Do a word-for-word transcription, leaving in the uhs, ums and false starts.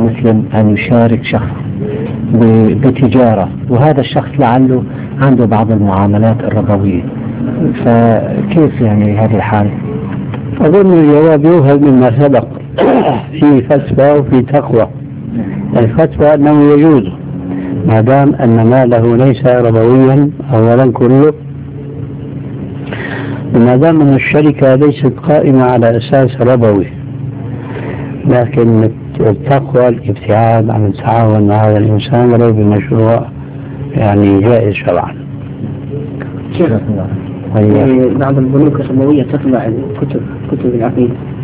المسلم أن يشارك شخص بتجارة، وهذا الشخص لعله عنده بعض المعاملات الربوية، فكيف يعني هذه الحالة؟ أظن الجواب يوهل مما سبق في فتوى وفي تقوى. الفتوى أنه يجوز ما دام أن ماله ليس ربويا أولا كله، وما دام أن الشركة ليست قائمة على أساس ربوي، لكن التقوى الابتعاد عن التعاون مع هذا الإنسان ولو بمشروع يعني جائز شرعا. بعض البنوك الربوية تطبع كتب كتب العقيدة